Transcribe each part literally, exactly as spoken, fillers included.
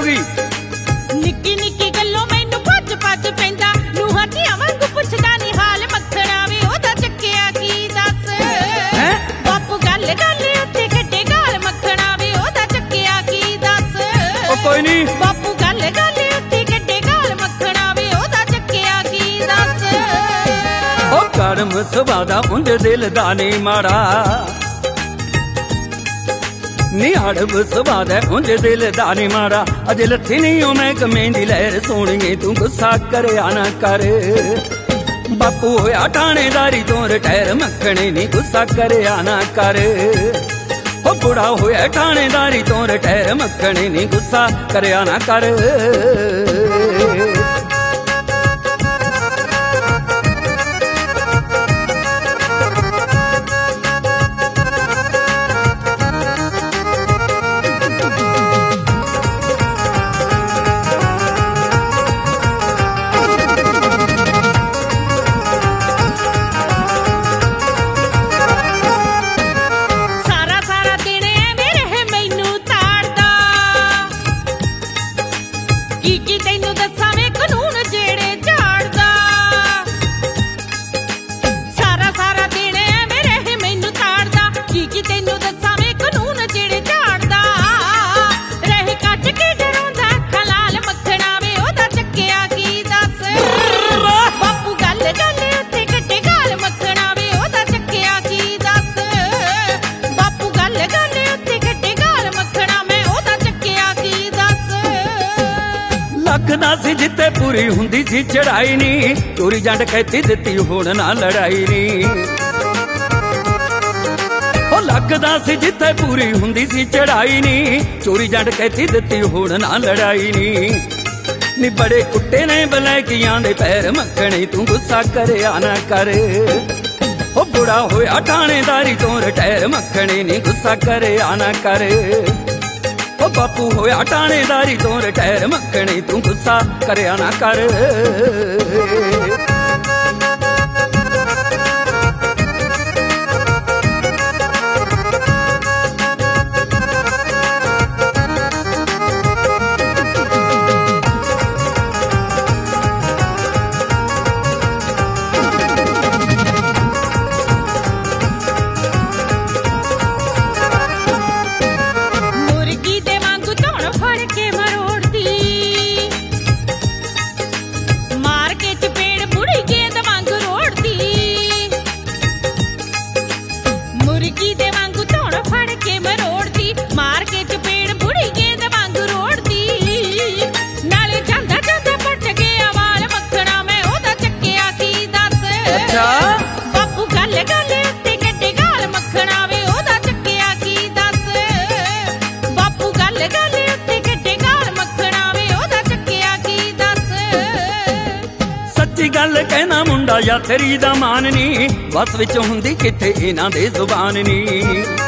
ਪੂਰੀ। ਨਿੱਕੀ ਨਿੱਕੀ ਗੱਲੋਂ ਮੈਨੂੰ ਭੱਜ ਭੱਜ ਪੈਂਦਾ, ਨੂੰਹਾਂ ਧੀਆਂ ਵਾਂਗੂ ਪੁੱਛਦਾ ਨੀ ਹਾਲ ਮੱਖਣਾ ਵੇ ਉਹਦਾ ਚੱਕਿਆ ਕੀ ਦੱਸ। ਹੈਂ? ਬਾਪੂ ਗੱਲ ਗੱਲ ਉੱਤੇ ਕੱਢੇ ਗਾਲ ਮੱਖਣਾ ਵੇ ਉਹਦਾ ਚੱਕਿਆ ਕੀ ਦੱਸ। ਉਹ ਕੋਈ ਨੀ ਬਾਪੂ ਗੱਲ ਗੱਲ ਉੱਤੇ ਕੱਢੇ ਗਾਲ ਮੱਖਣਾ ਵੇ ਉਹਦਾ ਚੱਕਿਆ ਕੀ ਦੱਸ। ਉਹ ਕਰਮ ਸੁਭਾਅ ਦਾ ਉਂਝ ਦਿਲ ਦਾ ਨੀ ਮਾੜਾ, ਨੀ ਹੜਬ ਸੁਭਾਅ ਦਾ ਉਂਝ ਦਿਲ ਦਾ ਨੀ ਮਾੜਾ। ਅਜੇ ਲੱਥੀ ਨੀ ਓ ਮੈਂ ਕਮੇਂ ਦੀ ਲਹਿਰ ਸੋਹਣੀਏ, ਤੂੰ ਗੁੱਸਾ ਕਰਿਆ ਨਾ ਕਰ। ਬਾਪੂ ਹੋਇਆ ਠਾਣੇਦਾਰੀ ਤੋਂ ਰਿਟਾਇਰ ਮੱਖਣੇ ਨੀ ਗੁੱਸਾ ਕਰਿਆ ਨਾ ਕਰ। ਉਹ ਬੁੜਾ ਹੋਇਆ ਠਾਣੇਦਾਰੀ ਤੋਂ ਰਿਟਾਇਰ ਮੱਖਣੇ ਨੀ ਗੁੱਸਾ ਕਰਿਆ ਨਾ ਕਰ। ਕੀ ਕੀ ਤੈਨੂੰ ਦੱਸਾਂ ਵੇ ਕਾਨੂੰਨ ਜਿਹੜੇ ਝਾੜਦਾ, ਸਾਰਾ ਸਾਰਾ ਦਿਨ ਐਵੇਂ ਰਹੇ ਮੈਨੂੰ ਤਾੜਦਾ। ਕੀ ਕੀ ਤੈਨੂੰ ਦੱਸਾਂ ਵੇ ਕਾਨੂੰਨ ਜਿਹੜੇ ਝਾੜਦਾ, ਰਹੇ ਕੱਢ ਕੇ ਡਰਾਉਂਦਾ ਅੱਖਾਂ ਲਾਲ ਮੱਖਣਾ ਵੇ ਉਹਦਾ ਚੱਕਿਆ ਕੀ ਦੱਸ। ਬਾਪੂ ਗੱਲ ਗੱਲ ਉੱਤੇ ਕੱਢੇ ਗਾਲ ਮੱਖਣਾ ਵੇ ਉਹਦਾ ਚੱਕਿਆ ਕੀ ਦੱਸ। ਬਾਪੂ ਗੱਲ ਗੱਲ ਉੱਤੇ ਕੱਢੇ ਗਾਲ ਮੱਖਣਾ ਮੈਂ ਉਹਦਾ ਚੱਕਿਆ ਕੀ ਦੱਸ। ਲੱਖ ਨਾ ਸੀ ਜਿੱਤੇ ਪੂਰੀ ਹੁੰਦੀ ਸੀ ਚੜਾਈ ਨੀ, ਚੋਰੀ ਜੰਡ ਕਹਿਤੀ ਦਿੱਤੀ ਹੁਣ ਨਾ ਲੜਾਈ ਨੀ। ਉਹ ਲੱਖ ਦਾ ਸੀ ਜਿੱਤੇ ਪੂਰੀ ਹੁੰਦੀ ਸੀ ਚੜਾਈ ਨੀ, ਚੋਰੀ ਜੰਡ ਕਹਿਤੀ ਦਿੱਤੀ ਹੁਣ ਨਾ ਲੜਾਈ ਨੀ। ਨੀ ਬੜੇ ਕੁੱਟੇ ਨੇ ਬਲੈਕੀਆਂ ਦੇ ਪੈਰ ਮੱਖਣੇ, ਤੂੰ ਗੁੱਸਾ ਕਰਿਆ ਨਾ ਕਰ। ਉਹ ਬੁੜਾ ਹੋਇਆ ਠਾਣੇਦਾਰੀ ਤੋਂ ਰਿਟਾਇਰ ਮੱਖਣੇ ਨੀ ਗੁੱਸਾ ਕਰਿਆ ਨਾ ਕਰ। ਉਹ ਬਾਪੂ ਹੋਇਆ ਠਾਣੇਦਾਰੀ ਤੋਂ ਰਿਟਾਇਰ ਮੱਖਣੇ, ਤੂੰ ਗੁੱਸਾ ਕਰਿਆ ਨਾ ਕਰ। ਬਾਪੂ ਗੱਲ ਗੱਲ ਉੱਤੇ ਕੱਢੇ ਗਾਲ ਮੱਖਣਾ ਵੇ ਉਹਦਾ ਚੱਕਿਆ ਕੀ ਦੱਸ। ਬਾਪੂ ਗੱਲ ਗੱਲ ਉੱਤੇ ਕੱਢੇ ਗਾਲ ਮੱਖਣਾ ਵੇ ਉਹਦਾ ਚੱਕਿਆ ਕੀ ਦੱਸ। ਸੱਚੀ ਗੱਲ ਕਹਿਣਾ ਮੁੰਡਾ ਯਾਤਰੀ ਦਾ ਮਾਨ ਨੀ, ਬਸ ਵਿੱਚ ਹੁੰਦੀ ਕਿੱਥੇ ਇਹਨਾਂ ਦੇ ਜ਼ੁਬਾਨ ਨੀ।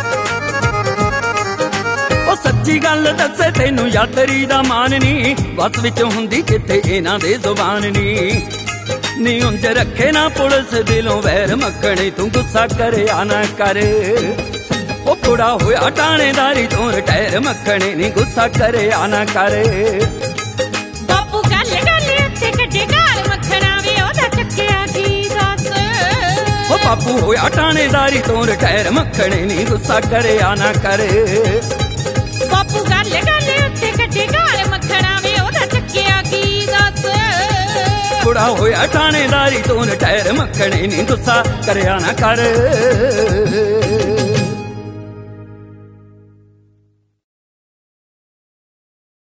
ਉਹ ਸੱਚੀ ਗੱਲ ਦੱਸੇ ਤੈਨੂੰ ਯਾਤਰੀ ਦਾ ਮਾਨ ਨੀ, ਬਸ ਵਿੱਚ ਹੁੰਦੀ ਕਿੱਥੇ ਇਹਨਾਂ ਦੇ ਜ਼ੁਬਾਨ ਨੀ। ਨੀ ਉਂਝ ਰੱਖੇ ਨਾ ਪੁਲਿਸ ਦਿਲੋਂ ਵੈਰ ਮੱਖਣੇ, ਤੂੰ ਗੁੱਸਾ ਕਰਿਆ ਨਾ ਕਰ। ਉਹ ਬੁੜਾ ਹੋਇਆ ਠਾਣੇਦਾਰੀ ਤੋਂ ਰਿਟਾਇਰ ਮੱਖਣੇ ਨੀ ਗੁੱਸਾ ਕਰਿਆ ਨਾ ਕਰ। ਬਾਪੂ ਗੱਲ ਗੱਲ ਉੱਤੇ ਕੱਢੇ ਗਾਲ ਮੱਖਣਾ ਵੇ ਉਹਦਾ ਚੱਕਿਆ ਕੀ ਦੱਸ। ਉਹ ਬਾਪੂ ਹੋਇਆ ਠਾਣੇਦਾਰੀ ਤੋਂ ਰਿਟਾਇਰ ਮੱਖਣੇ ਨੀ ਗੁੱਸਾ ਕਰਿਆ ਨਾ ਕਰ। ਬਾਪੂ ਗੱਲ ਗੱਲ ਉੱਤੇ ਕੱਢੇ ਗਾਲ ਮੱਖਣਾ ਵੇ ਉਹਦਾ ਚੱਕਿਆ ਕੀ ਦੱਸ। ਬੁੜਾ ਹੋਇਆ ਠਾਣੇਦਾਰੀ ਤੋਂ ਰਿਟਾਇਰ ਮੱਖਣੇ ਨੀ ਗੁੱਸਾ ਕਰਿਆ ਨਾ ਕਰ।